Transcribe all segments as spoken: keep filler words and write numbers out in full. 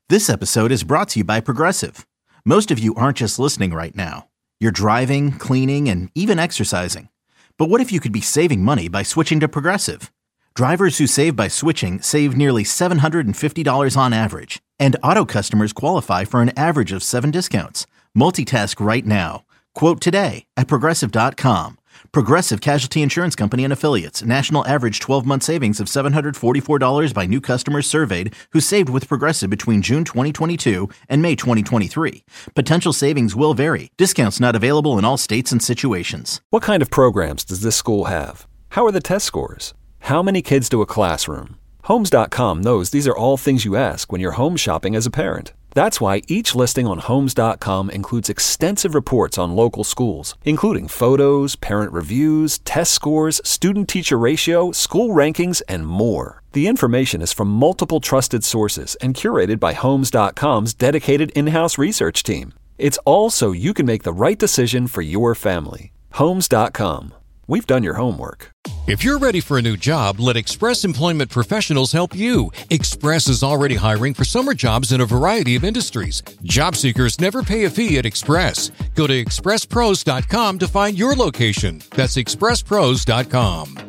This episode is brought to you by Progressive. Most of you aren't just listening right now. You're driving, cleaning, and even exercising. But what if you could be saving money by switching to Progressive? Drivers who save by switching save nearly seven hundred fifty dollars on average. And auto customers qualify for an average of seven discounts. Multitask right now. Quote today at Progressive dot com. Progressive Casualty Insurance Company and Affiliates. National average twelve-month savings of seven hundred forty-four dollars by new customers surveyed who saved with Progressive between June twenty twenty-two and May twenty twenty-three. Potential savings will vary. Discounts not available in all states and situations. What kind of programs does this school have? How are the test scores? How many kids do a classroom? Homes dot com knows these are all things you ask when you're home shopping as a parent. That's why each listing on Homes dot com includes extensive reports on local schools, including photos, parent reviews, test scores, student-teacher ratio, school rankings, and more. The information is from multiple trusted sources and curated by Homes dot com's dedicated in-house research team. It's all so you can make the right decision for your family. Homes dot com. We've done your homework. If you're ready for a new job, let Express Employment Professionals help you. Express is already hiring for summer jobs in a variety of industries. Job seekers never pay a fee at Express. Go to express pros dot com to find your location. That's express pros dot com.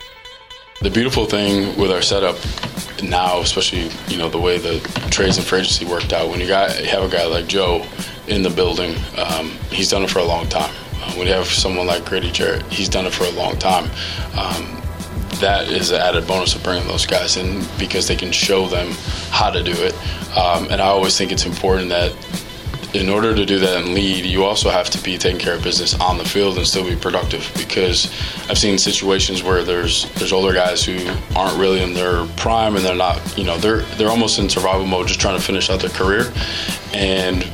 The beautiful thing with our setup now, especially, you know, the way the trades and free agency worked out, when you got have a guy like Joe in the building, um, he's done it for a long time. When you have someone like Grady Jarrett, he's done it for a long time. Um, that is an added bonus of bringing those guys in because they can show them how to do it. Um, and I always think it's important that in order to do that and lead, you also have to be taking care of business on the field and still be productive, because I've seen situations where there's there's older guys who aren't really in their prime and they're not, you know, they're they're almost in survival mode, just trying to finish out their career. And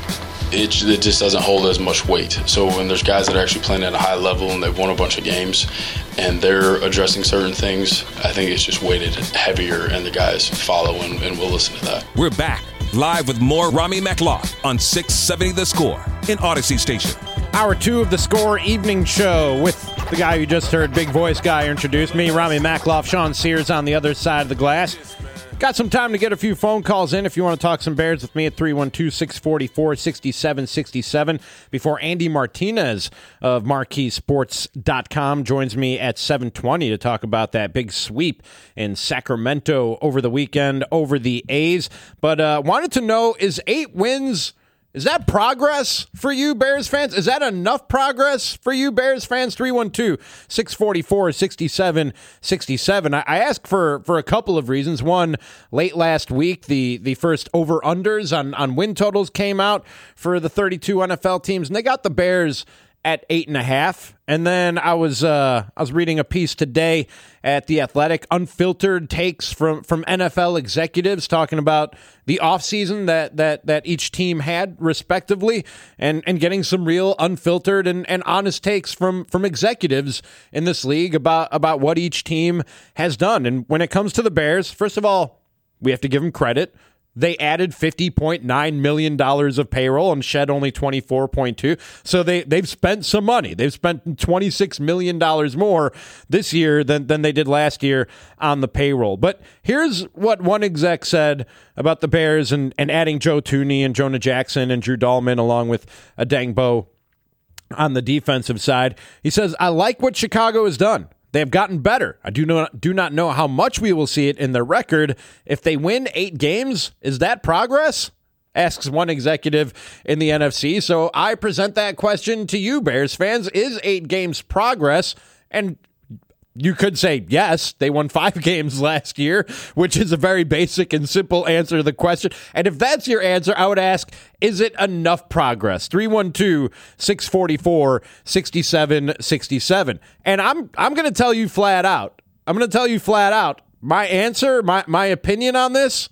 It, it just doesn't hold as much weight. So when there's guys that are actually playing at a high level and they've won a bunch of games and they're addressing certain things, I think it's just weighted heavier and the guys follow and, and we'll listen to that. We're back live with more Rami Mekloff on six seventy The Score in Odyssey Station. Hour two of The Score evening show with the guy you just heard, big voice guy, introduced me, Rami Mekloff. Sean Sears on the other side of the glass. Got some time to get a few phone calls in if you want to talk some Bears with me at three one two, six four four, six seven six seven before Andy Martinez of Marquee Sports dot com joins me at seven twenty to talk about that big sweep in Sacramento over the weekend over the A's. But uh, wanted to know, is eight wins... is that progress for you, Bears fans? Is that enough progress for you, Bears fans? three one two, six four four, six seven six seven. I, I ask for, for a couple of reasons. One, late last week, the, the first over-unders on, on win totals came out for the thirty-two N F L teams, and they got the Bears at eight and a half. And then I was uh, I was reading a piece today at The Athletic, unfiltered takes from, from N F L executives talking about the offseason that, that that each team had respectively, and, and getting some real unfiltered and, and honest takes from, from executives in this league about, about what each team has done. And when it comes to the Bears, first of all, we have to give them credit. They added fifty point nine million dollars of payroll and shed only twenty-four point two. So they, they've spent some money. They've spent twenty-six million dollars more this year than, than they did last year on the payroll. But here's what one exec said about the Bears and, and adding Joe Thuney and Jonah Jackson and Drew Dahlman along with Adangbo on the defensive side. He says, I like what Chicago has done. They have gotten better. I do not do not know how much we will see it in their record. If they win eight games, is that progress? Asks one executive in the N F C. So I present that question to you, Bears fans. Is eight games progress? And you could say, yes, they won five games last year, which is a very basic and simple answer to the question. And if that's your answer, I would ask, is it enough progress? three one two, six four four, six seven six seven. And I'm I'm going to tell you flat out, I'm going to tell you flat out, my answer, my, my opinion on this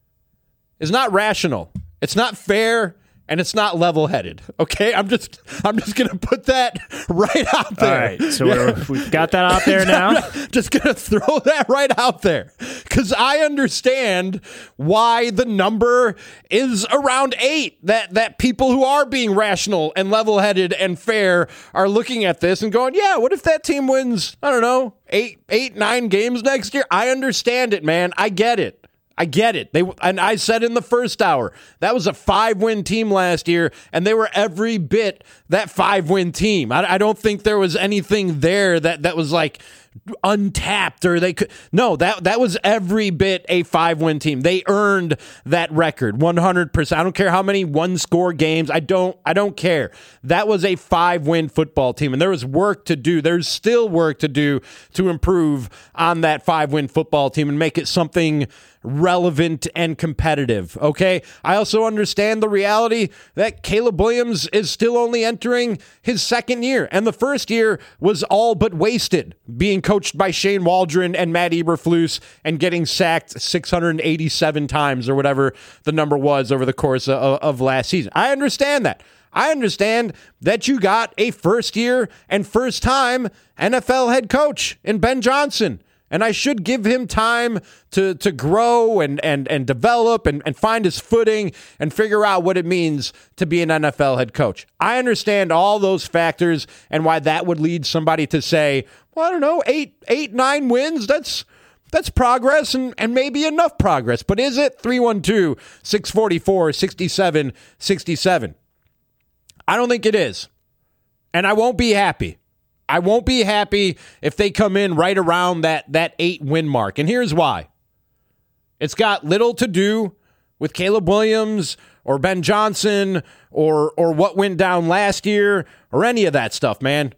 is not rational. It's not fair. And it's not level-headed, okay? I'm just I'm just going to put that right out there. All right, so we're, we've got that out there now. Just going to throw that right out there because I understand why the number is around eight, that, that people who are being rational and level-headed and fair are looking at this and going, yeah, what if that team wins, I don't know, eight, eight, nine games next year? I understand it, man. I get it. I get it. They and I said in the first hour, that was a five-win team last year, and they were every bit that five-win team. I, I don't think there was anything there that, that was like untapped or they could. No, that that was every bit a five-win team. They earned that record one hundred percent. I don't care how many one-score games. I don't I don't care. That was a five-win football team, and there was work to do. There's still work to do to improve on that five-win football team and make it something relevant and competitive, okay? I also understand the reality that Caleb Williams is still only entering his second year, and the first year was all but wasted, being coached by Shane Waldron and Matt Eberflus and getting sacked six hundred eighty-seven times or whatever the number was over the course of, of last season. I understand that. I understand that you got a first-year and first-time N F L head coach in Ben Johnson. And I should give him time to to grow and and and develop and, and find his footing and figure out what it means to be an N F L head coach. I understand all those factors and why that would lead somebody to say, well, I don't know, eight, eight, nine wins, that's that's progress and, and maybe enough progress. But is it? three one two, six four four, six seven six seven. I don't think it is. And I won't be happy. I won't be happy if they come in right around that that eight-win mark. And here's why. It's got little to do with Caleb Williams or Ben Johnson or or what went down last year or any of that stuff, man.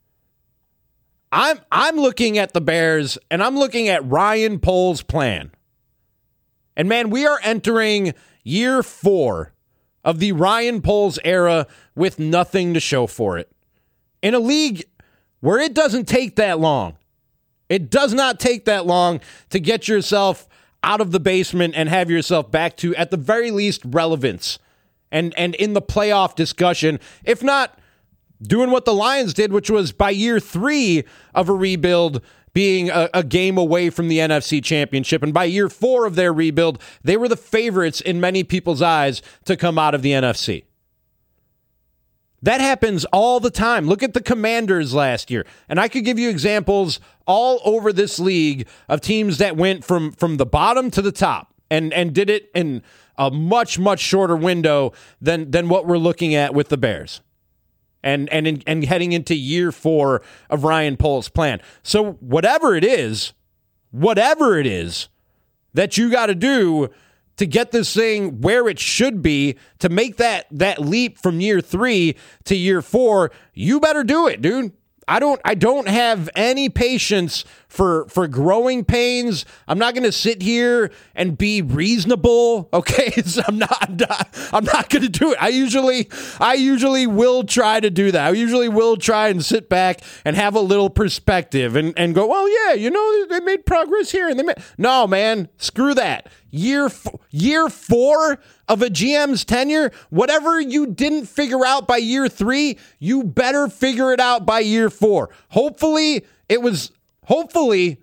I'm I'm looking at the Bears and I'm looking at Ryan Poles' plan. And man, we are entering year four of the Ryan Poles era with nothing to show for it. In a league where it doesn't take that long. It does not take that long to get yourself out of the basement and have yourself back to, at the very least, relevance and, and in the playoff discussion, if not doing what the Lions did, which was by year three of a rebuild being a, a game away from the N F C Championship. And by year four of their rebuild, they were the favorites in many people's eyes to come out of the N F C. That happens all the time. Look at the Commanders last year. And I could give you examples all over this league of teams that went from, from the bottom to the top and, and did it in a much, much shorter window than, than what we're looking at with the Bears. And and in, and heading into year four of Ryan Poles' plan. So whatever it is, whatever it is that you got to do to get this thing where it should be, to make that that leap from year three to year four, you better do it, dude. I don't I don't have any patience for for growing pains. I'm not going to sit here and be reasonable, okay? So I'm not I'm not, I'm not going to do it. I usually I usually will try to do that. I usually will try and sit back and have a little perspective and and go, "Well, yeah, you know, they made progress here and they made." No, man, screw that. Year f- year four of a G M's tenure, whatever you didn't figure out by year three, you better figure it out by year four. Hopefully, it was, hopefully,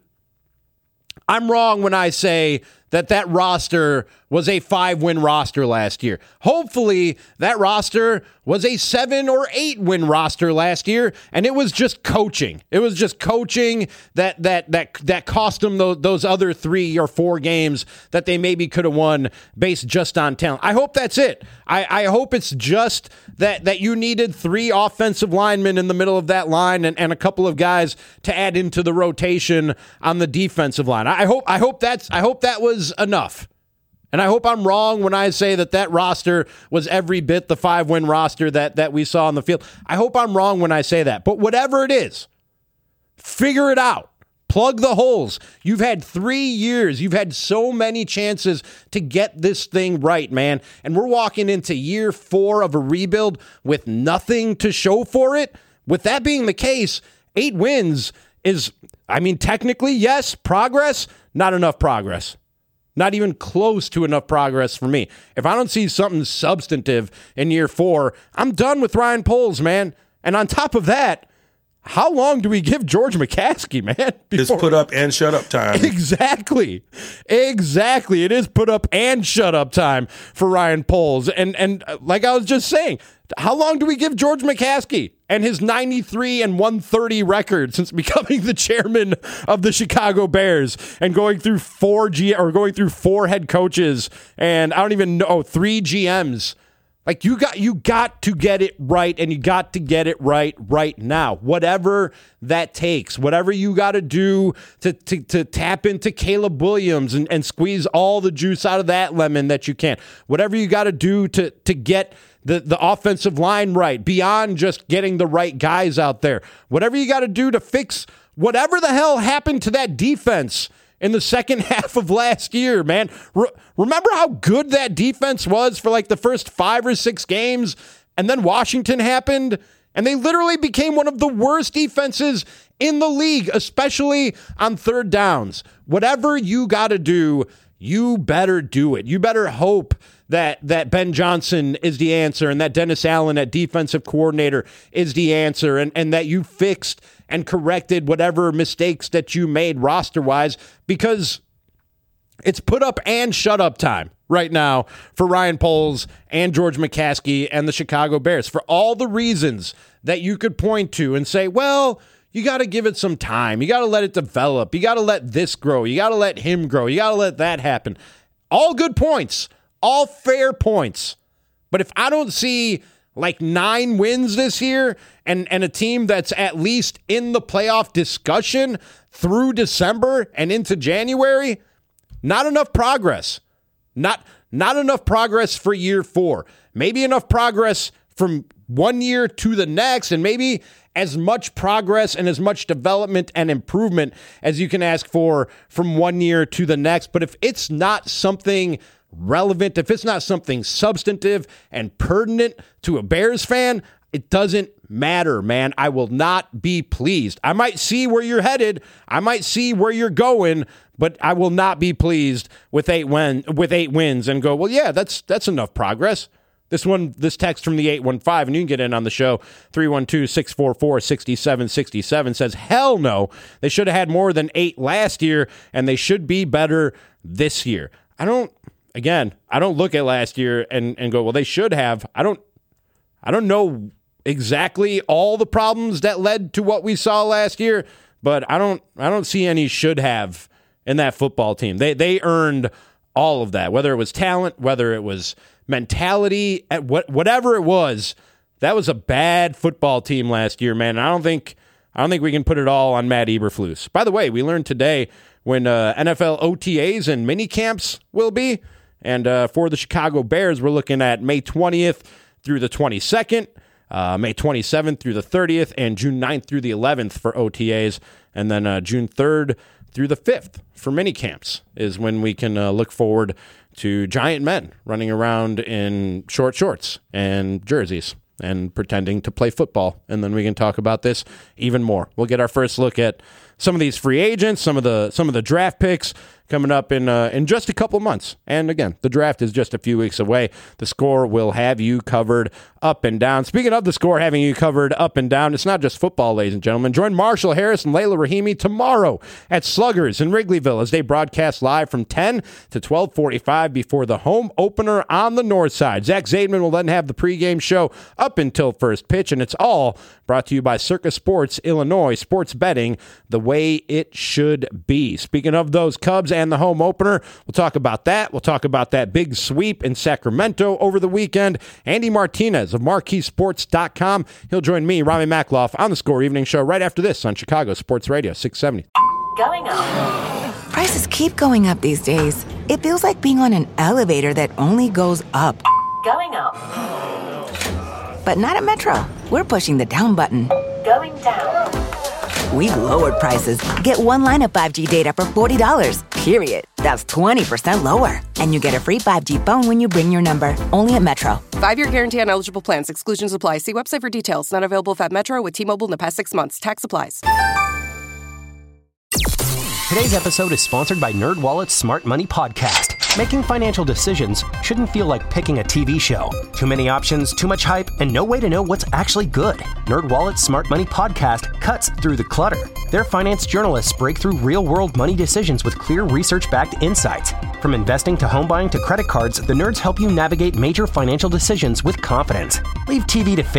I'm wrong when I say that that roster was a five-win roster last year. Hopefully, that roster was a seven or eight-win roster last year, and it was just coaching. It was just coaching that that that that cost them those, those other three or four games that they maybe could have won based just on talent. I hope that's it. I, I hope it's just that that you needed three offensive linemen in the middle of that line and, and a couple of guys to add into the rotation on the defensive line. I hope I hope that's I hope that was enough. And I hope I'm wrong when I say that that roster was every bit the five-win roster that, that we saw on the field. I hope I'm wrong when I say that. But whatever it is, figure it out. Plug the holes. You've had three years. You've had so many chances to get this thing right, man. And we're walking into year four of a rebuild with nothing to show for it. With that being the case, eight wins is, I mean, technically, yes, progress, not enough progress. Not even close to enough progress for me. If I don't see something substantive in year four, I'm done with Ryan Poles, man. And on top of that, how long do we give George McCaskey, man? Before... It's put up and shut up time. Exactly. Exactly. It is put up and shut up time for Ryan Poles. And and like I was just saying, how long do we give George McCaskey? and his ninety-three and one thirty record since becoming the chairman of the Chicago Bears and going through four G or going through four head coaches and I don't even know three G Ms. Like you got you got to get it right, and you got to get it right right now. Whatever that takes, whatever you got to do to to to tap into Caleb Williams and, and squeeze all the juice out of that lemon that you can. Whatever you got to do to to get the, the offensive line right, beyond just getting the right guys out there. Whatever you got to do to fix whatever the hell happened to that defense in the second half of last year, man. Re- remember how good that defense was for like the first five or six games, and then Washington happened, and they literally became one of the worst defenses in the league, especially on third downs. Whatever you got to do, you better do it. You better hope that that Ben Johnson is the answer and that Dennis Allen, that defensive coordinator, is the answer, and, and that you fixed and corrected whatever mistakes that you made roster-wise, because it's put up and shut up time right now for Ryan Poles and George McCaskey and the Chicago Bears for all the reasons that you could point to and say, well, you got to give it some time. You got to let it develop. You got to let this grow. You got to let him grow. You got to let that happen. All good points, all fair points. But if I don't see like nine wins this year and, and a team that's at least in the playoff discussion through December and into January, not enough progress. Not, not enough progress for year four. Maybe enough progress from one year to the next, and maybe as much progress and as much development and improvement as you can ask for from one year to the next. But if it's not something relevant, if it's not something substantive and pertinent to a Bears fan, it doesn't matter, man. I will not be pleased. I might see where you're headed. I might see where you're going, but I will not be pleased with eight win with eight wins and go, well, yeah, that's that's enough progress. This one, this text from the eight one five, and you can get in on the show, three one two, six four four, six seven six seven, says, hell no, they should have had more than eight last year, and they should be better this year. I don't, again, I don't look at last year and, and go, well, they should have. I don't, I don't know exactly all the problems that led to what we saw last year, but I don't, I don't see any should have in that football team. They, they earned all of that, whether it was talent, whether it was mentality, at what whatever it was. That was a bad football team last year, man. I don't think I don't think we can put it all on Matt Eberflus. By the way, we learned today when uh, N F L O T As and mini camps will be, and uh, for the Chicago Bears, we're looking at May twentieth through the twenty-second, uh, May twenty-seventh through the thirtieth, and June ninth through the eleventh for O T As, and then uh, June third through the fifth for mini camps is when we can uh, look forward to giant men running around in short shorts and jerseys and pretending to play football. And then we can talk about this even more. We'll get our first look at some of these free agents, some of the some of the draft picks coming up in uh, in just a couple months. And again, the draft is just a few weeks away. The Score will have you covered up and down. Speaking of the Score having you covered up and down, it's not just football, ladies and gentlemen. Join Marshall Harris and Layla Rahimi tomorrow at Sluggers in Wrigleyville as they broadcast live from ten to twelve forty-five before the home opener on the north side. Zach Zaidman will then have the pregame show up until first pitch, and it's all brought to you by Circus Sports Illinois, sports betting the way it should be. Speaking of those Cubs and the home opener, we'll talk about that. We'll talk about that big sweep in Sacramento over the weekend. Andy Martinez of Marquee Sports dot com. He'll join me, Rami Makloff, on the Score Evening Show right after this on Chicago Sports Radio six seventy. Going up. Prices keep going up these days. It feels like being on an elevator that only goes up. Going up. But not at Metro. We're pushing the down button. Going down. We've lowered prices. Get one line of five G data for forty dollars, period. That's twenty percent lower. And you get a free five G phone when you bring your number. Only at Metro. Five-year guarantee on eligible plans. Exclusions apply. See website for details. Not available at Metro with T-Mobile in the past six months. Tax applies. Today's episode is sponsored by NerdWallet's Smart Money Podcast. Making financial decisions shouldn't feel like picking a T V show. Too many options, too much hype, and no way to know what's actually good. NerdWallet's Smart Money Podcast cuts through the clutter. Their finance journalists break through real-world money decisions with clear research-backed insights. From investing to home buying to credit cards, the nerds help you navigate major financial decisions with confidence. Leave T V to fate.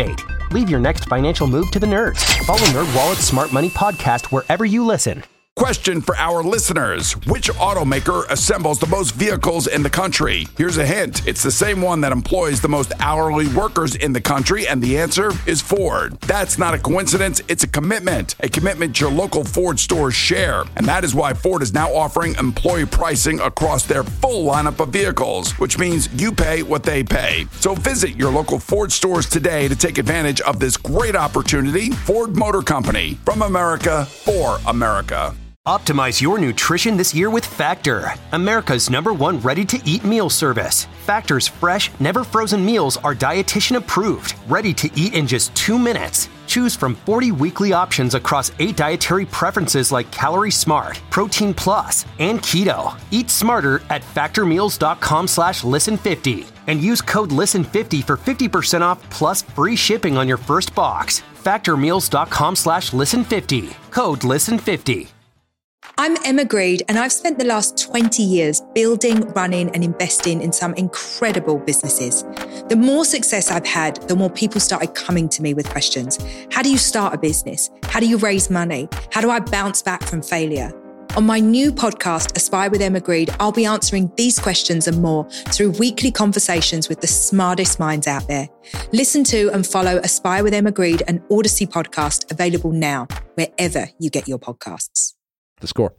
Leave your next financial move to the nerds. Follow NerdWallet's Smart Money Podcast wherever you listen. Question for our listeners. Which automaker assembles the most vehicles in the country? Here's a hint. It's the same one that employs the most hourly workers in the country, and the answer is Ford. That's not a coincidence. It's a commitment. A commitment your local Ford stores share. And that is why Ford is now offering employee pricing across their full lineup of vehicles, which means you pay what they pay. So visit your local Ford stores today to take advantage of this great opportunity. Ford Motor Company. From America, for America. Optimize your nutrition this year with Factor, America's number one ready-to-eat meal service. Factor's fresh, never-frozen meals are dietitian approved, ready to eat in just two minutes. Choose from forty weekly options across eight dietary preferences like Calorie Smart, Protein Plus, and Keto. Eat smarter at factormeals.com slash listen50 and use code listen fifty for fifty percent off plus free shipping on your first box. Factormeals.com slash listen50. Code listen fifty. I'm Emma Greed, and I've spent the last twenty years building, running, and investing in some incredible businesses. The more success I've had, the more people started coming to me with questions. How do you start a business? How do you raise money? How do I bounce back from failure? On my new podcast, Aspire with Emma Greed, I'll be answering these questions and more through weekly conversations with the smartest minds out there. Listen to and follow Aspire with Emma Greed, an Odyssey podcast, available now, wherever you get your podcasts. The score.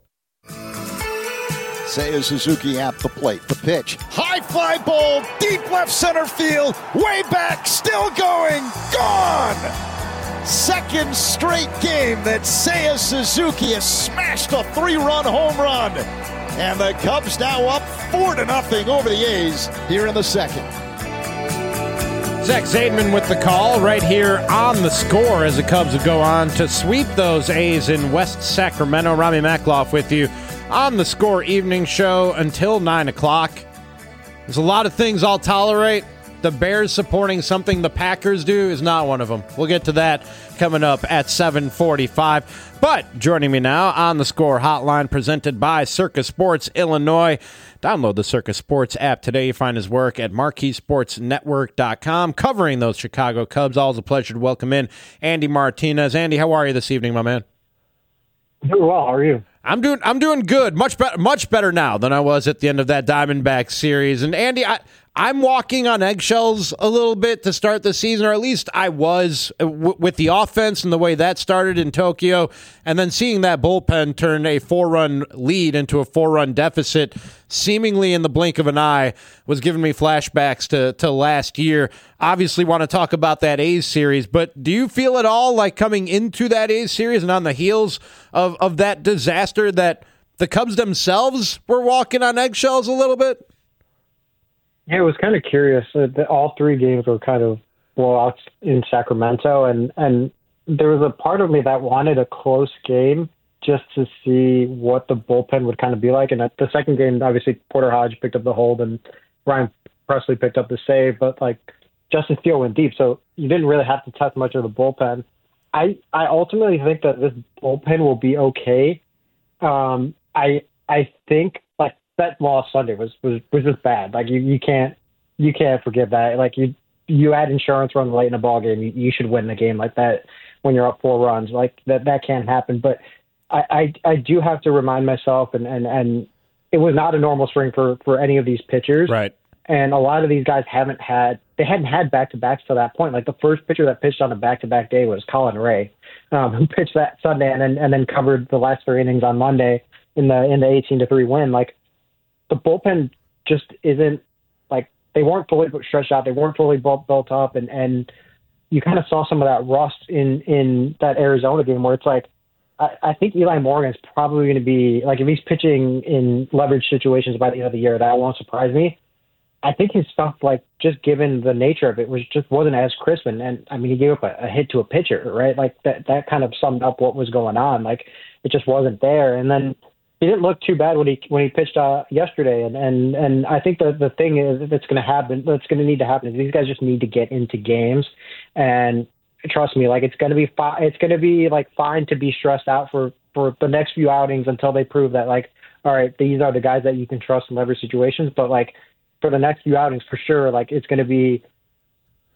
Seiya Suzuki at the plate. The pitch. High fly ball. Deep left center field. Way back. Still going. Gone. Second straight game that Seiya Suzuki has smashed a three-run home run. And the Cubs now up four to nothing over the A's here in the second. Zach Zaidman with the call right here on The Score as the Cubs will go on to sweep those A's in West Sacramento. Rami Makloff with you on The Score Evening Show until nine o'clock. There's a lot of things I'll tolerate. The Bears supporting something the Packers do is not one of them. We'll get to that coming up at seven forty-five. But joining me now on The Score Hotline, presented by Circa Sports Illinois. Download the Circa Sports app today. You find his work at marquee sports network dot com, covering those Chicago Cubs. Always a pleasure to welcome in Andy Martinez. Andy, how are you this evening, my man? Doing well. How are you? I'm doing. I'm doing good. Much better. Much better now than I was at the end of that Diamondback series. And Andy, I, I'm walking on eggshells a little bit to start the season, or at least I was w- with the offense and the way that started in Tokyo, and then seeing that bullpen turn a four-run lead into a four-run deficit, seemingly in the blink of an eye, was giving me flashbacks to to last year. Obviously, want to talk about that A's series, but do you feel at all like coming into that A's series and on the heels of of that disaster that the Cubs themselves were walking on eggshells a little bit? Yeah, it was kind of curious. Uh, the, all three games were kind of blowouts in Sacramento, and, and there was a part of me that wanted a close game just to see what the bullpen would kind of be like. And at the second game, obviously, Porter Hodge picked up the hold, and Ryan Presley picked up the save, but like Justin Steele went deep, so you didn't really have to test much of the bullpen. I, I ultimately think that this bullpen will be okay. Um, I I think like that loss Sunday was, was, was just bad. Like you, you can't you can't forgive that. Like you you add insurance run late in a ball game, you, you should win the game like that when you're up four runs. Like that that can't happen. But I, I, I do have to remind myself, and, and, and it was not a normal spring for, for any of these pitchers. Right. And a lot of these guys haven't had they hadn't had back to backs to that point. Like the first pitcher that pitched on a back to back day was Colin Ray, um, who pitched that Sunday and then and then covered the last three innings on Monday in the in the eighteen to three win. Like the bullpen just isn't like they weren't fully stretched out, they weren't fully built, built up, and and you kind of saw some of that rust in in that Arizona game where it's like I, I think Eli Morgan's probably going to be like if he's pitching in leverage situations by the end of the year, that won't surprise me. I think his stuff, like just given the nature of it, was just wasn't as crisp. And, and I mean, he gave up a, a hit to a pitcher, right? Like that, that kind of summed up what was going on. Like it just wasn't there. And then he didn't look too bad when he when he pitched uh, yesterday. And, and and I think the the thing is that's going to happen, that's going to need to happen is these guys just need to get into games. And trust me, like it's going to be fi- it's going to be like fine to be stressed out for for the next few outings until they prove that like, all right, these are the guys that you can trust in leverage situations. But like, for the next few outings, for sure, like it's going to be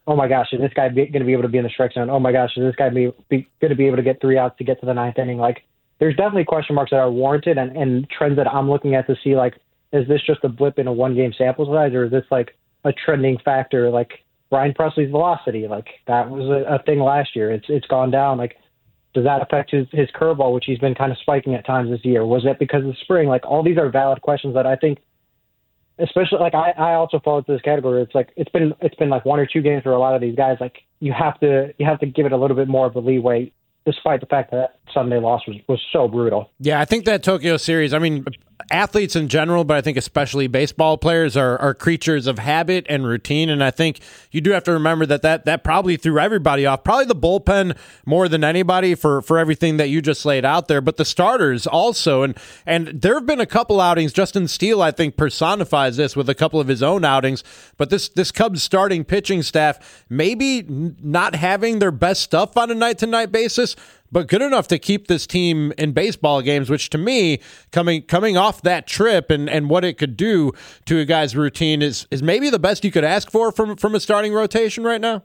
oh my gosh, is this guy going to be able to be in the strike zone? Oh my gosh, is this guy be, be, going to be able to get three outs to get to the ninth inning? Like, there's definitely question marks that are warranted, and, and trends that I'm looking at to see, like, is this just a blip in a one-game sample size, or is this like a trending factor, like Ryan Presley's velocity? Like, that was a, a thing last year. It's it's gone down. Like, does that affect his, his curveball, which he's been kind of spiking at times this year? Was it because of spring? Like, all these are valid questions that I think, especially, like, I, I also fall into this category. It's like it's been it's been like one or two games for a lot of these guys. Like, you have to you have to give it a little bit more of a leeway, despite the fact that Sunday loss was, was so brutal. Yeah, I think that Tokyo series, I mean, athletes in general, but I think especially baseball players are, are creatures of habit and routine. And I think you do have to remember that that, that probably threw everybody off, probably the bullpen more than anybody for, for everything that you just laid out there, but the starters also. And, and there have been a couple outings. Justin Steele, I think, personifies this with a couple of his own outings, but this, this Cubs starting pitching staff, maybe not having their best stuff on a night-to-night basis, but good enough to keep this team in baseball games, which to me, coming coming off that trip and, and what it could do to a guy's routine is is maybe the best you could ask for from from a starting rotation right now.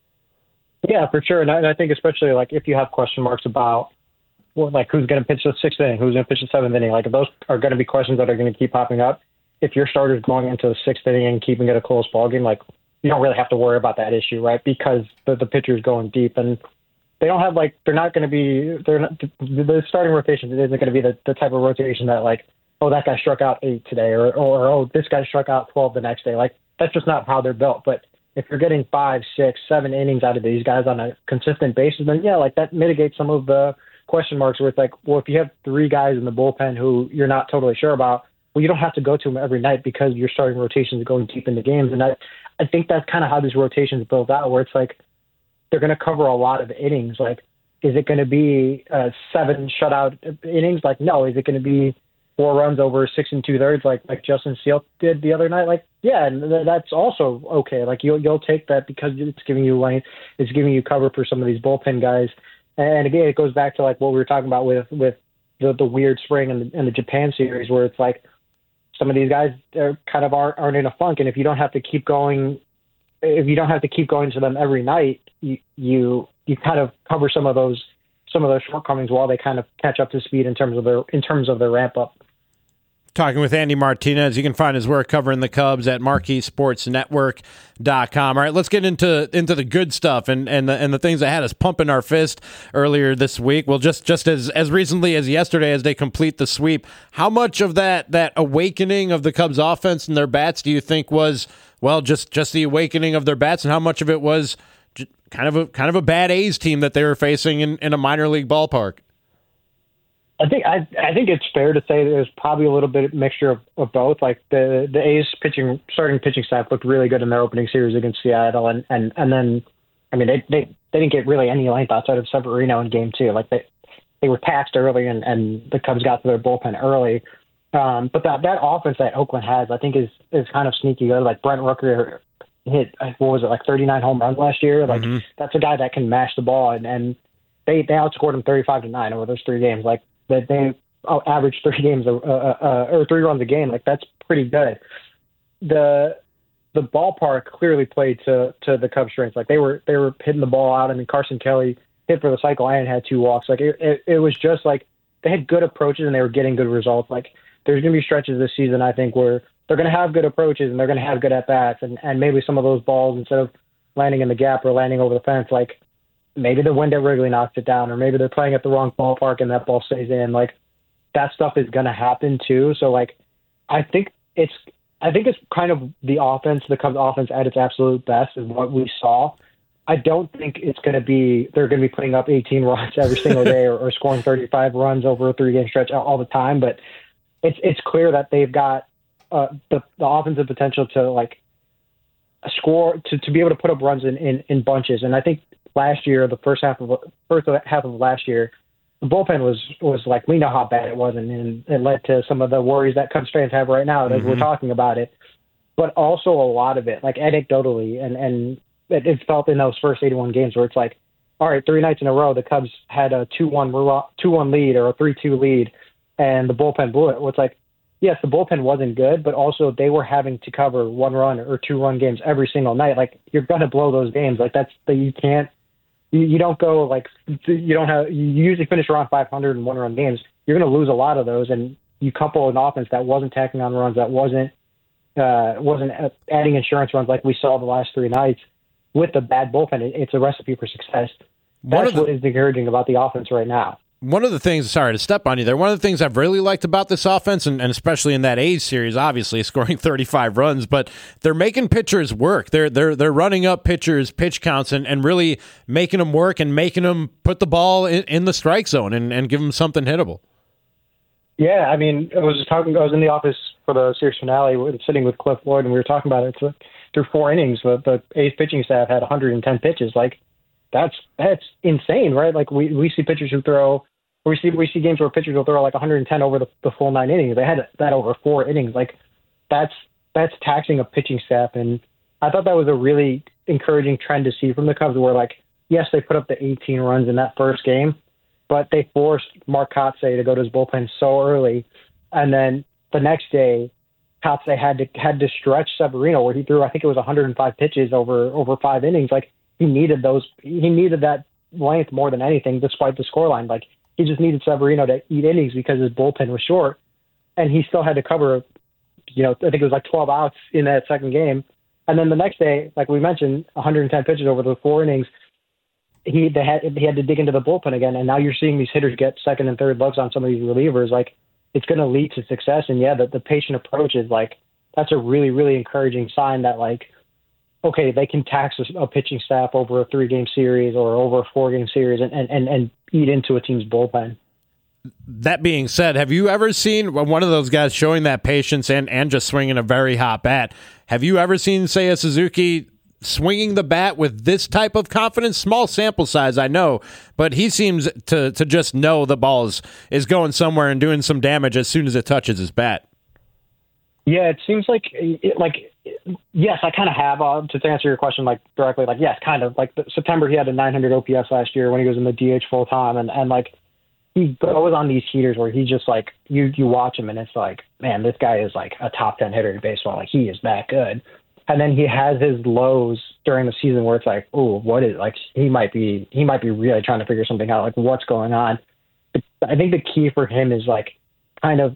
Yeah, for sure. And I, and I think especially like if you have question marks about well, like who's going to pitch the sixth inning, who's going to pitch the seventh inning, like those are going to be questions that are going to keep popping up. If your starter's going into the sixth inning and keeping it a close ball game, like you don't really have to worry about that issue, right? Because the, the pitcher's going deep and they don't have like they're not going to be they're not, the starting rotation isn't going to be the, the type of rotation that like oh that guy struck out eight today or, or oh this guy struck out twelve the next day. Like that's just not how they're built. But if you're getting five, six, seven innings out of these guys on a consistent basis, then yeah, like that mitigates some of the question marks where it's like, well, if you have three guys in the bullpen who you're not totally sure about, well, you don't have to go to them every night because your starting rotation is going deep into games. And I, I think that's kind of how this rotation is built out, where it's like they're going to cover a lot of innings. Like, is it going to be uh, seven shutout innings? Like, no. Is it going to be four runs over six and two thirds like like Justin Steele did the other night? Like, yeah, and that's also okay. Like, you'll you'll take that because it's giving you lane, it's giving you cover for some of these bullpen guys. And again, it goes back to like what we were talking about with with the the weird spring and the, and the Japan series, where it's like some of these guys are kind of aren't, aren't in a funk, and if you don't have to keep going. If you don't have to keep going to them every night, you, you you kind of cover some of those some of those shortcomings while they kind of catch up to speed in terms of their in terms of their ramp up. Talking with Andy Martinez. You can find his work covering the Cubs at marquee sports network dot com. All right, let's get into into the good stuff and and the, and the things that had us pumping our fist earlier this week. Well, just just as as recently as yesterday, as they complete the sweep, how much of that that awakening of the Cubs offense and their bats do you think was, well, just just the awakening of their bats, and how much of it was kind of a kind of a bad A's team that they were facing in, in a minor league ballpark? I think I I think it's fair to say there's probably a little bit of mixture of, of both. Like the the A's pitching starting pitching staff looked really good in their opening series against Seattle, and and, and then I mean they, they they didn't get really any length outside of Severino in game two. Like they they were taxed early, and, and the Cubs got to their bullpen early. Um, but that that offense that Oakland has, I think, is is kind of sneaky good. Like Brent Rooker hit what was it like thirty-nine home runs last year. Like mm-hmm. That's a guy that can mash the ball, and, and they they outscored him thirty-five to nine over those three games. Like that they oh, averaged three games uh, uh, or three runs a game. Like that's pretty good. The the ballpark clearly played to to the Cubs' strengths. Like they were they were hitting the ball out. I mean, Carson Kelly hit for the cycle and had two walks. Like it, it, it was just like they had good approaches and they were getting good results. Like there's going to be stretches this season, I think, where they're going to have good approaches and they're going to have good at bats, and and maybe some of those balls, instead of landing in the gap or landing over the fence, like maybe the wind at Wrigley knocks it down, or maybe they're playing at the wrong ballpark and that ball stays in. Like that stuff is going to happen too. So like, I think it's, I think it's kind of the offense, the Cubs offense at its absolute best is what we saw. I don't think it's going to be, they're going to be putting up eighteen runs every single day or, or scoring thirty-five runs over a three game stretch all the time. But it's, it's clear that they've got uh, the, the offensive potential to like score, to, to be able to put up runs in, in, in bunches. And I think last year, the first half of first half of last year, the bullpen was was like, we know how bad it was, and, and it led to some of the worries that Cubs fans have right now as mm-hmm. we're talking about it. But also a lot of it, like anecdotally, and and it, it felt in those first eighty-one games where it's like, all right, three nights in a row, the Cubs had a two one lead or a three two lead, and the bullpen blew it. Well, it's like, yes, the bullpen wasn't good, but also they were having to cover one run or two run games every single night. Like, you're going to blow those games. Like, that's the, you can't, you, you don't go like, you don't have, you usually finish around five hundred in one run games. You're going to lose a lot of those. And you couple an offense that wasn't tacking on runs, that wasn't, uh, wasn't adding insurance runs like we saw the last three nights with the bad bullpen. It, it's a recipe for success. That's the, what is encouraging about the offense right now. One of the things, sorry to step on you there, one of the things I've really liked about this offense, and, and especially in that A's series, obviously scoring thirty-five runs, but they're making pitchers work. They're they're they're running up pitchers' pitch counts and, and really making them work and making them put the ball in, in the strike zone and, and give them something hittable. Yeah, I mean, I was talking. I was in the office for the series finale, sitting with Cliff Floyd, and we were talking about it. So through four innings, the, the A's pitching staff had one hundred ten pitches. Like, that's that's insane, right? Like, we, we see pitchers who throw. We see we see games where pitchers will throw like one hundred ten over the, the full nine innings. They had that over four innings. Like, that's that's taxing a pitching staff, and I thought that was a really encouraging trend to see from the Cubs. Where, like, yes, they put up the eighteen runs in that first game, but they forced Mark Kotsay to go to his bullpen so early, and then the next day, Kotsay had to had to stretch Severino, where he threw I think it was one hundred five pitches over over five innings. Like, he needed those. He needed that length more than anything, despite the scoreline. Like, he just needed Severino to eat innings because his bullpen was short, and he still had to cover, you know, I think it was like twelve outs in that second game. And then the next day, like we mentioned, one hundred ten pitches over the four innings. He they had he had to dig into the bullpen again, and now you're seeing these hitters get second and third looks on some of these relievers. Like, it's going to lead to success, and yeah, the, the patient approach is like that's a really really encouraging sign that, like, okay, they can tax a, a pitching staff over a three game series or over a four game series and and and, and eat into a team's bullpen. That being said, have you ever seen one of those guys showing that patience and, and just swinging a very hot bat? Have you ever seen Seiya Suzuki swinging the bat with this type of confidence? Small sample size, I know, but he seems to to just know the ball is, is going somewhere and doing some damage as soon as it touches his bat. Yeah, it seems like, it, like yes, I kind of have, uh, to answer your question, like, directly, like, yes, kind of. Like, the, September, he had a nine hundred O P S last year when he was in the D H full time, and, and like, he goes on these heaters where he just, like, you you watch him, and it's like, man, this guy is, like, a top ten hitter in baseball. Like, he is that good. And then he has his lows during the season where it's like, oh, what is, like, he might be, he might be really trying to figure something out, like, what's going on. But I think the key for him is, like, kind of,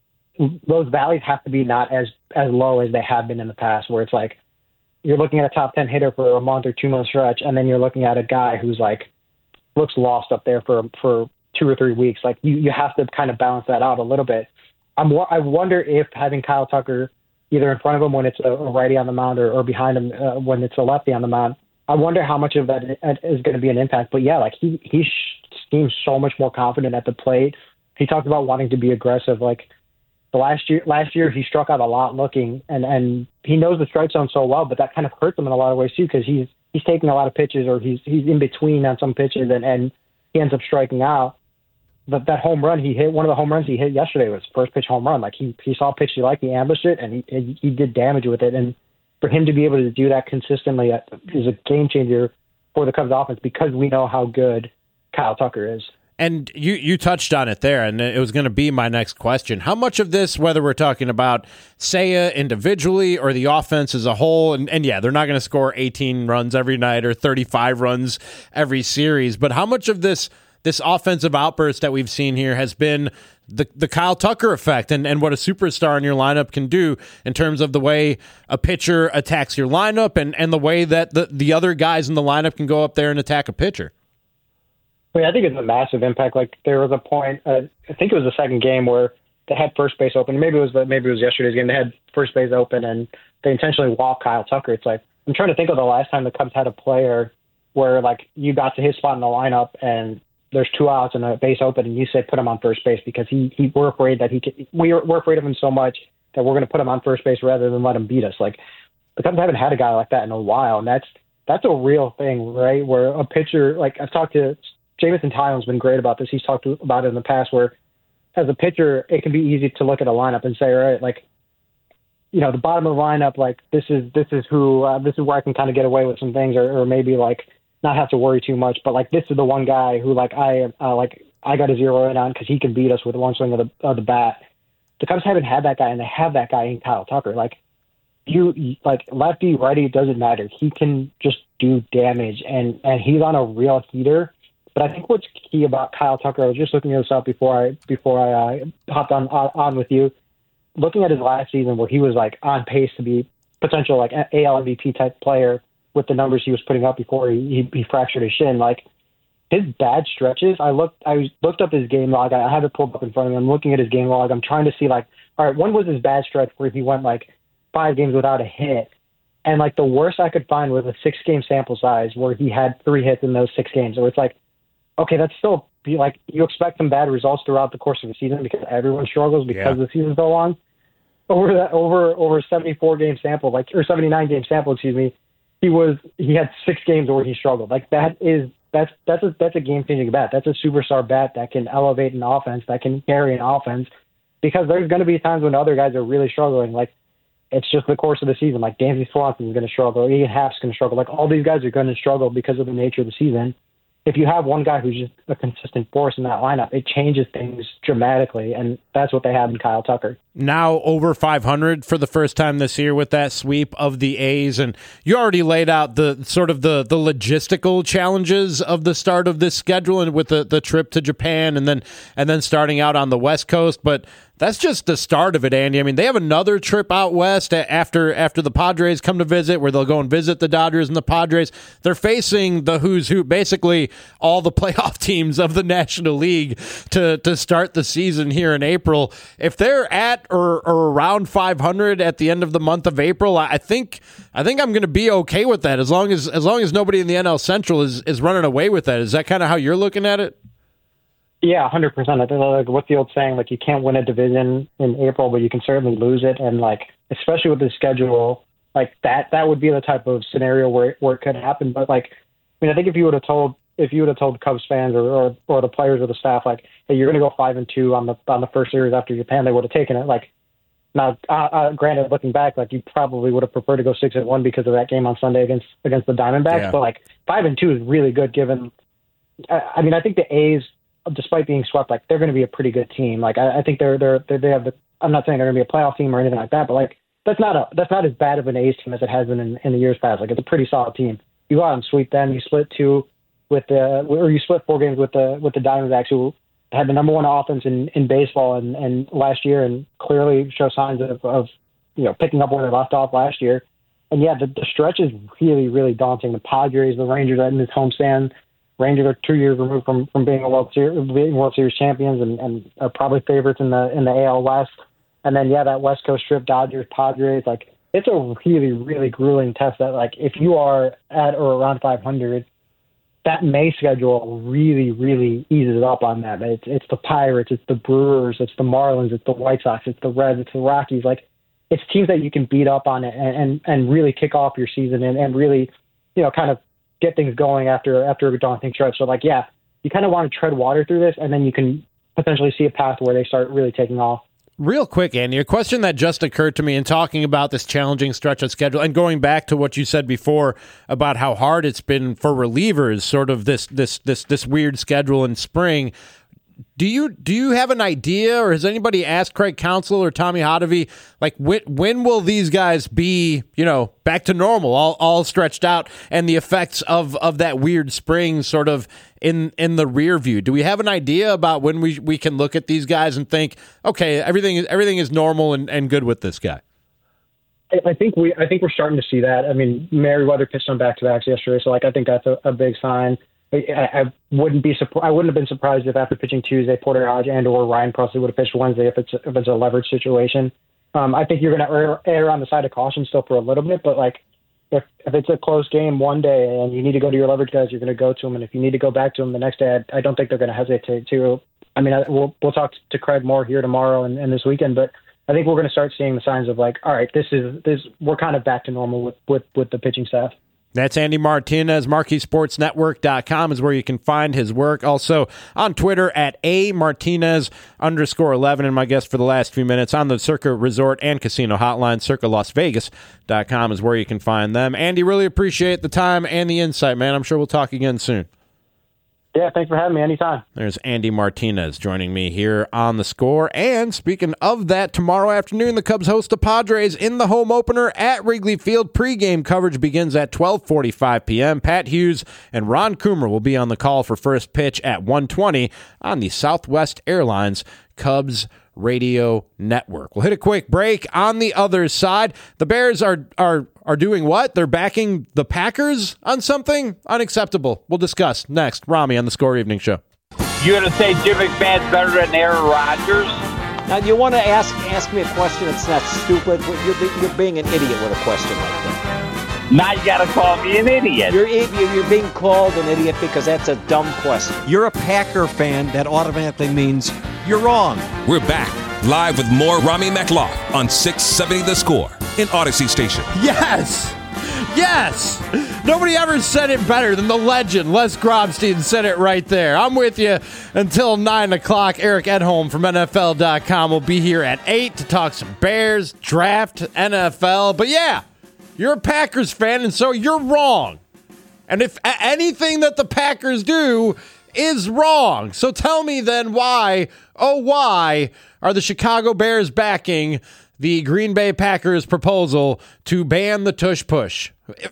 those valleys have to be not as, as low as they have been in the past, where it's like you're looking at a top ten hitter for a month or two month stretch, and then you're looking at a guy who's like looks lost up there for for two or three weeks. Like, you, you have to kind of balance that out a little bit. I'm I wonder if having Kyle Tucker either in front of him when it's a righty on the mound or, or behind him uh, when it's a lefty on the mound, I wonder how much of that is going to be an impact. But yeah, like he he seems so much more confident at the plate. He talked about wanting to be aggressive, like. The last year, last year he struck out a lot looking, and, and he knows the strike zone so well, but that kind of hurts him in a lot of ways too, because he's he's taking a lot of pitches, or he's he's in between on some pitches, and, and he ends up striking out. But that home run he hit, one of the home runs he hit yesterday was first pitch home run. Like, he he saw a pitch he liked, he ambushed it, and he he did damage with it. And for him to be able to do that consistently is a game changer for the Cubs offense, because we know how good Kyle Tucker is. And you, you touched on it there, and it was going to be my next question. How much of this, whether we're talking about Seiya individually or the offense as a whole, and, and yeah, they're not going to score eighteen runs every night or thirty-five runs every series, but how much of this this offensive outburst that we've seen here has been the the Kyle Tucker effect and, and what a superstar in your lineup can do in terms of the way a pitcher attacks your lineup and, and the way that the, the other guys in the lineup can go up there and attack a pitcher? I mean, I think it's a massive impact. Like, there was a point, uh, I think it was the second game, where they had first base open. Maybe it was the, maybe it was yesterday's game. They had first base open, and they intentionally walked Kyle Tucker. It's like, I'm trying to think of the last time the Cubs had a player where, like, you got to his spot in the lineup and there's two outs and a base open, and you say put him on first base because he, he we're afraid that he could, we're we're afraid of him so much that we're going to put him on first base rather than let him beat us. Like, the Cubs haven't had a guy like that in a while, and that's that's a real thing, right? Where a pitcher, like, I've talked to Jameson Tyon's been great about this. He's talked about it in the past, where as a pitcher, it can be easy to look at a lineup and say, all right, like, you know, the bottom of the lineup, like, this is this is who uh, this is where I can kind of get away with some things, or, or maybe like not have to worry too much. But like, this is the one guy who, like, I uh, like I got to zero in on because he can beat us with one swing of the of the bat. the Cubs haven't had that guy, and they have that guy in Kyle Tucker. Like, you, like, lefty, righty, it doesn't matter. He can just do damage, and, and he's on a real heater. But I think what's key about Kyle Tucker, I was just looking this up before I before I uh, hopped on, on on with you, looking at his last season where he was like on pace to be potential like A L M V P type player with the numbers he was putting up before he, he, he fractured his shin. Like, his bad stretches, I looked I looked up his game log. I have it pulled up in front of me. I'm looking at his game log. I'm trying to see like, all right, when was his bad stretch where he went like five games without a hit? And like the worst I could find was a six game sample size where he had three hits in those six games. So it's like, okay, that's still be like, you expect some bad results throughout the course of the season because everyone struggles because yeah. the season's so long. Over that, over over seventy-four game sample, like or seventy-nine game sample, excuse me, he was he had six games where he struggled. Like that is that's that's a that's a game changing bat. That's a superstar bat that can elevate an offense, that can carry an offense. Because there's going to be times when other guys are really struggling. Like, it's just the course of the season. Like, Dansby Swanson is going to struggle. Ian Happ's going to struggle. Like, all these guys are going to struggle because of the nature of the season. If you have one guy who's just a consistent force in that lineup, it changes things dramatically, and that's what they have in Kyle Tucker. Now over five hundred for the first time this year with that sweep of the A's, and you already laid out the sort of the, the logistical challenges of the start of this schedule and with the, the trip to Japan and then and then starting out on the West Coast, but that's just the start of it, Andy. I mean, they have another trip out west after after the Padres come to visit, where they'll go and visit the Dodgers and the Padres. They're facing the who's who, basically all the playoff teams of the National League to to start the season here in April. If they're at or, or around five hundred at the end of the month of April, I think I think I'm going to be okay with that as long as as long as nobody in the N L Central is is running away with that. Is that kind of how you're looking at it? Yeah, one hundred percent. I think, like, what's the old saying? Like, you can't win a division in April, but you can certainly lose it. And, like, especially with the schedule, like, that that would be the type of scenario where, where it could happen. But, like, I mean, I think if you would have told if you would have told Cubs fans or, or, or the players or the staff, like, hey, you're going to go five and two on the on the first series after Japan, they would have taken it. Like, now, uh, uh, granted, looking back, like, you probably would have preferred to go six and one because of that game on Sunday against against the Diamondbacks. Yeah. But, like, five and two is really good given. I, I mean, I think the A's, despite being swept, like, they're going to be a pretty good team. Like, I, I think they're, they're, they're, they have the, I'm not saying they're going to be a playoff team or anything like that, but, like, that's not a, that's not as bad of an A's team as it has been in, in the years past. Like, it's a pretty solid team. You go out and sweep them. You split two with the, or you split four games with the, with the Diamondbacks, who had the number one offense in, in baseball and, and last year, and clearly show signs of, of, you know, picking up where they left off last year. And yeah, the, the stretch is really, really daunting. The Padres, the Rangers in this homestand, Rangers are two years removed from, from being a World Series, being World Series champions, and, and are probably favorites in the in the A L West. And then yeah, that West Coast trip, Dodgers, Padres, like, it's a really, really grueling test. That, like, if you are at or around five hundred, that May schedule really, really eases up on that. It's it's the Pirates, it's the Brewers, it's the Marlins, it's the White Sox, it's the Reds, it's the Rockies. Like, it's teams that you can beat up on it and and, and really kick off your season and, and really, you know, kind of get things going after after a daunting stretch. So, like, yeah, you kind of want to tread water through this, and then you can potentially see a path where they start really taking off. Real quick, Andy, a question that just occurred to me in talking about this challenging stretch of schedule and going back to what you said before about how hard it's been for relievers, sort of this this this this weird schedule in spring. Do you do you have an idea, or has anybody asked Craig Counsell or Tommy Hotovy, like, when, when will these guys be, you know, back to normal, all all stretched out, and the effects of, of that weird spring sort of in in the rear view? Do we have an idea about when we we can look at these guys and think, okay, everything is everything is normal and, and good with this guy? I think we I think we're starting to see that. I mean, Merriweather pitched on back-to-backs yesterday, so, like, I think that's a, a big sign. I, I wouldn't be I wouldn't have been surprised if after pitching Tuesday, Porter Hodge and or Ryan Presley would have pitched Wednesday if it's if it's a leverage situation. Um, I think you're going to err, err on the side of caution still for a little bit, but, like, if if it's a close game one day and you need to go to your leverage guys, you're going to go to them, and if you need to go back to them the next day, I, I don't think they're going to hesitate to. I mean, I, we'll we'll talk to Craig more here tomorrow and, and this weekend, but I think we're going to start seeing the signs of, like, all right, this is this we're kind of back to normal with with, with the pitching staff. That's Andy Martinez. Marquee Sports Network dot com is where you can find his work. Also on Twitter at A Martinez underscore eleven. And my guest for the last few minutes on the Circa Resort and Casino Hotline, Circa Las Vegas dot com is where you can find them. Andy, really appreciate the time and the insight, man. I'm sure we'll talk again soon. Yeah, thanks for having me anytime. There's Andy Martinez joining me here on The Score. And speaking of that, tomorrow afternoon, the Cubs host the Padres in the home opener at Wrigley Field. Pre-game coverage begins at twelve forty-five p.m. Pat Hughes and Ron Coomer will be on the call for first pitch at one twenty on the Southwest Airlines Cubs Radio Network. We'll hit a quick break. On the other side, the Bears are are are doing what? They're backing the Packers on something unacceptable. We'll discuss next. Rami on the Score Evening Show. You're going to say Jim McMahon's better than Aaron Rodgers? Now, you want to ask ask me a question that's not stupid? You're, you're being an idiot with a question like that. Now you got to call me an idiot. You're, you're being called an idiot because that's a dumb question. You're a Packer fan. That automatically means you're wrong. We're back live with more Rami Mekloff on six seventy The Score in Odyssey Station. Yes! Yes! Nobody ever said it better than the legend. Les Grobstein said it right there. I'm with you until nine o'clock. Eric Edholm from N F L dot com will be here at eight to talk some Bears, draft, N F L. But yeah, you're a Packers fan, and so you're wrong. And if anything that the Packers do is wrong, so tell me then why, oh why, are the Chicago Bears backing the Green Bay Packers proposal to ban the tush push?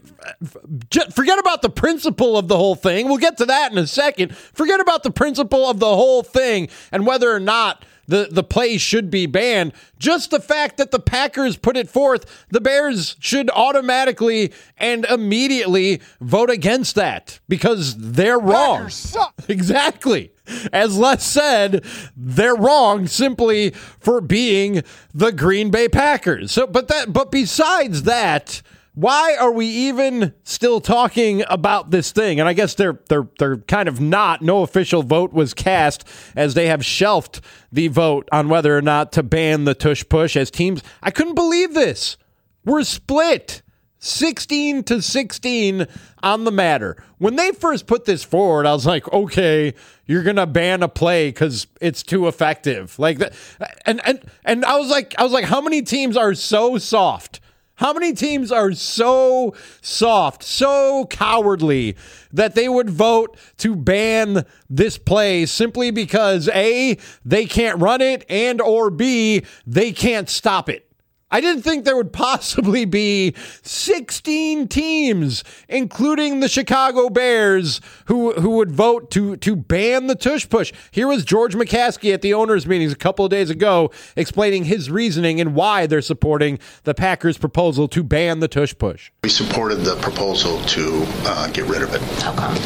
Forget about the principle of the whole thing. We'll get to that in a second. Forget about the principle of the whole thing and whether or not the, the play should be banned. Just the fact that the Packers put it forth, the Bears should automatically and immediately vote against that because they're wrong. Packers suck. Exactly. As Les said, they're wrong simply for being the Green Bay Packers. So, but that, but besides that, why are we even still talking about this thing? And I guess they're they're they're kind of not. No official vote was cast as they have shelved the vote on whether or not to ban the tush push as teams. I couldn't believe this. We're split sixteen to sixteen on the matter. When they first put this forward, I was like, okay, you're going to ban a play because it's too effective. Like that. And, and, and I was like, I was like, how many teams are so soft? How many teams are so soft, so cowardly that they would vote to ban this play simply because A, they can't run it, and or B, they can't stop it? I didn't think there would possibly be sixteen teams, including the Chicago Bears, who who would vote to to ban the tush push. Here was George McCaskey at the owners' meetings a couple of days ago explaining his reasoning and why they're supporting the Packers' proposal to ban the tush push. We supported the proposal to uh, get rid of it. How come?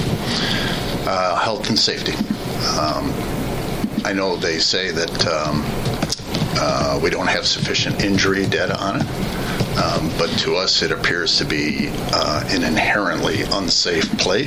Uh, health and safety. Um, I know they say that um, uh, we don't have sufficient injury data on it, um, but to us it appears to be uh, an inherently unsafe play.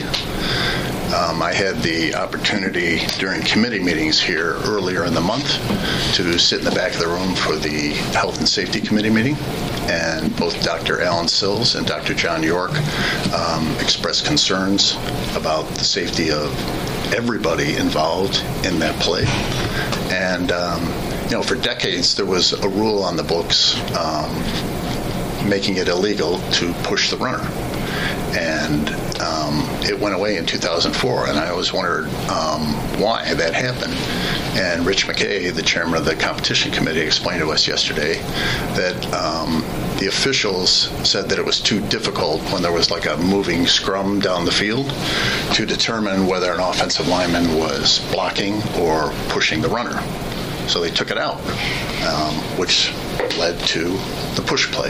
Um, I had the opportunity during committee meetings here earlier in the month to sit in the back of the room for the Health and Safety Committee meeting, and both Doctor Alan Sills and Doctor John York um, expressed concerns about the safety of everybody involved in that play. And, um, you know, for decades there was a rule on the books um, making it illegal to push the runner. And um, it went away in two thousand four, and I always wondered um, why that happened. And Rich McKay, the chairman of the competition committee, explained to us yesterday that um, the officials said that it was too difficult when there was like a moving scrum down the field to determine whether an offensive lineman was blocking or pushing the runner. So they took it out, um, which led to the push play.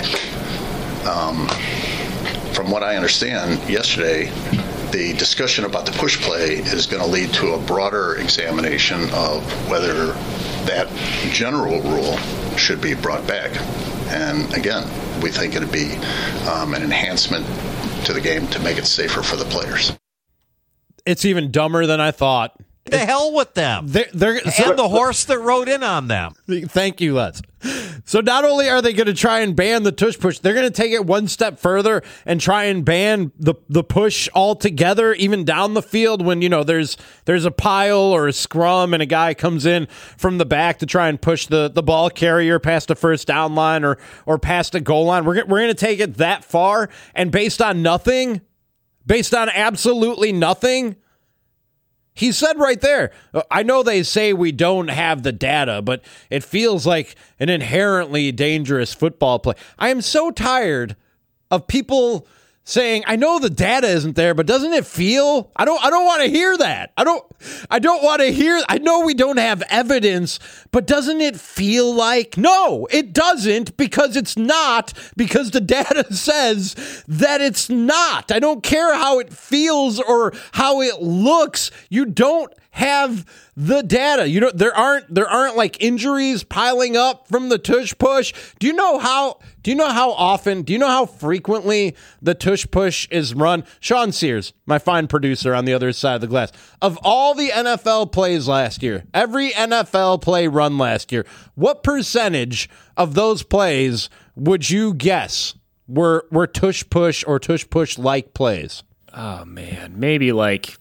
Um, From what I understand, yesterday, the discussion about the push play is going to lead to a broader examination of whether that general rule should be brought back. And again, we think it'd be um, an enhancement to the game to make it safer for the players. It's even dumber than I thought. The hell with them. They're, they're, and so, the horse that rode in on them. Thank you, Les. So not only are they going to try and ban the tush push, they're going to take it one step further and try and ban the the push altogether, even down the field when, you know, there's there's a pile or a scrum and a guy comes in from the back to try and push the, the ball carrier past the first down line or or past a goal line. We're, we're going to take it that far, and based on nothing, based on absolutely nothing, He said right there, I know they say we don't have the data, but it feels like an inherently dangerous football play. I am so tired of people saying, I know the data isn't there, but doesn't it feel? I don't I don't want to hear that. I don't I don't want to hear. I know we don't have evidence, but doesn't it feel like? No, it doesn't, because it's not, because the data says that it's not. I don't care how it feels or how it looks. You don't have the data. You know, there aren't there aren't like injuries piling up from the tush push. Do you know how do you know how often, do you know how frequently the tush push is run? Sean Sears, my fine producer on the other side of the glass. Of all the N F L plays last year, every N F L play run last year, what percentage of those plays would you guess were were tush push or tush push like plays? Oh man, maybe like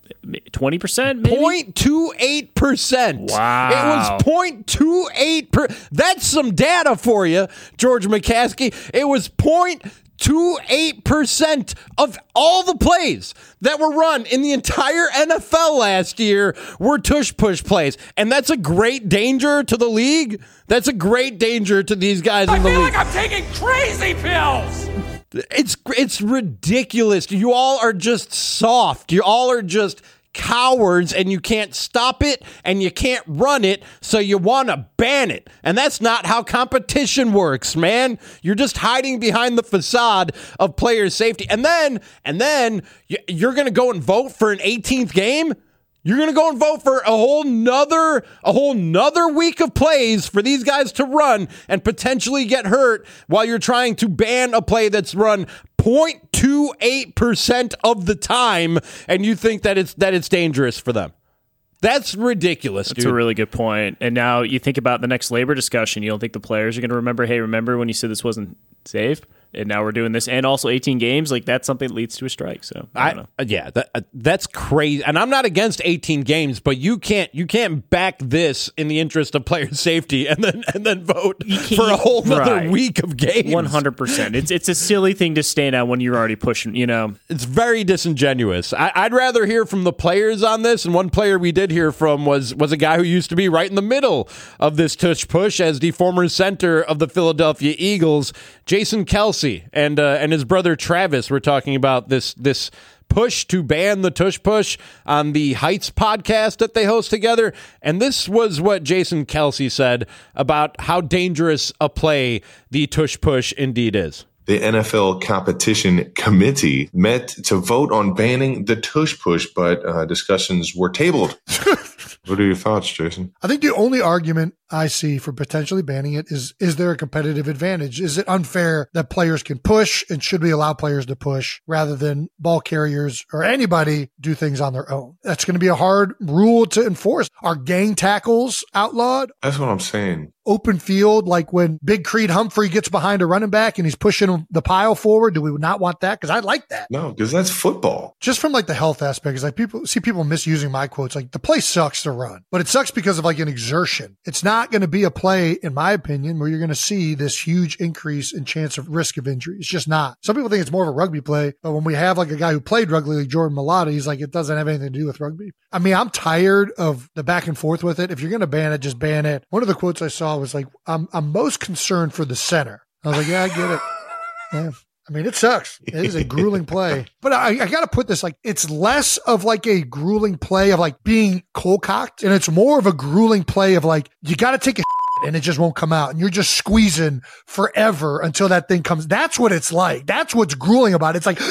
twenty percent, maybe? zero point two eight percent. Wow. It was zero point two eight percent. That's some data for you, George McCaskey. It was zero point two eight percent of all the plays that were run in the entire N F L last year were tush push plays. And that's a great danger to the league. That's a great danger to these guys I in the feel league. like I'm taking crazy pills. It's it's ridiculous. You all are just soft. You all are just cowards, and you can't stop it, and you can't run it, so you want to ban it. And that's not how competition works, man. You're just hiding behind the facade of player safety. And then, and then you're going to go and vote for an eighteenth game? You're going to go and vote for a whole nother, a whole nother week of plays for these guys to run and potentially get hurt while you're trying to ban a play that's run zero point two eight percent of the time, and you think that it's that it's dangerous for them. That's ridiculous, That's dude. a really good point. And now you think about the next labor discussion. You don't think the players are going to remember, hey, remember when you said this wasn't safe? And now we're doing this, and also eighteen games. Like, that's something that leads to a strike. So I, I don't know. Yeah, that, uh, that's crazy. And I'm not against eighteen games, but you can't you can't back this in the interest of player safety and then and then vote for a whole other Right. week of games. One hundred percent. It's it's a silly thing to stand on when you're already pushing. You know, it's very disingenuous. I, I'd rather hear from the players on this. And one player we did hear from was was a guy who used to be right in the middle of this tush push as the former center of the Philadelphia Eagles, Jason Kelce, and uh, and his brother Travis were talking about this this push to ban the tush push on the Heights podcast that they host together. And this was what Jason Kelce said about how dangerous a play the tush push indeed is. The N F L Competition Committee met to vote on banning the tush push, but uh, discussions were tabled. What are your thoughts, Jason? I think the only argument I see for potentially banning it is, is there a competitive advantage? Is it unfair that players can push, and should we allow players to push rather than ball carriers or anybody do things on their own? That's going to be a hard rule to enforce. Are gang tackles outlawed? That's what I'm saying. Open field, like when Big Creed Humphrey gets behind a running back and he's pushing the pile forward. Do we not want that? Because I like that. No, because that's football. Just from like the health aspect, is like people see people misusing my quotes. Like, the play sucks to run, but it sucks because of like an exertion. It's not going to be a play, in my opinion, where you're going to see this huge increase in chance of risk of injury. It's just not. Some people think it's more of a rugby play, but when we have like a guy who played rugby, like Jordan Mailata, he's like, it doesn't have anything to do with rugby. I mean, I'm tired of the back and forth with it. If you're going to ban it, just ban it. One of the quotes I saw was like, I'm, I'm most concerned for the center. I was like, yeah, I get it. Yeah. I mean, it sucks. It is a grueling play. But I, I got to put this, like, it's less of like a grueling play of like being cold cocked, and it's more of a grueling play of like, you got to take a and it just won't come out, and you're just squeezing forever until that thing comes. That's what it's like. That's what's grueling about it. It's like,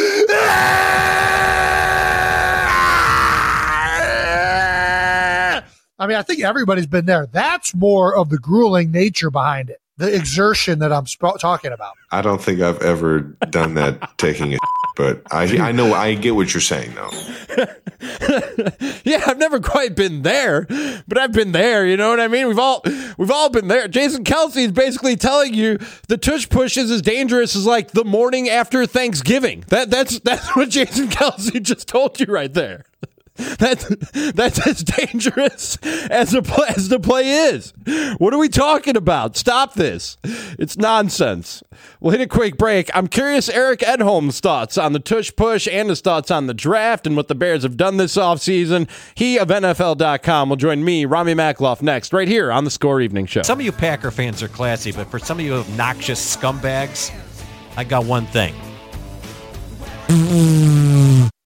I mean, I think everybody's been there. That's more of the grueling nature behind it. The exertion that I'm sp- talking about. I don't think I've ever done that taking a but I I know I get what you're saying though. Yeah, I've never quite been there, but I've been there. You know what I mean? We've all we've all been there. Jason Kelce is basically telling you the tush push is as dangerous as like the morning after Thanksgiving. That that's that's what Jason Kelce just told you right there. That's that's as dangerous as the play, as the play is. What are we talking about? Stop this. It's nonsense. We'll hit a quick break. I'm curious Eric Edholm's thoughts on the tush push and his thoughts on the draft and what the Bears have done this offseason. He of N F L dot com will join me, Rami Makloff, next, right here on the Score Evening Show. Some of you Packer fans are classy, but for some of you obnoxious scumbags, I got one thing.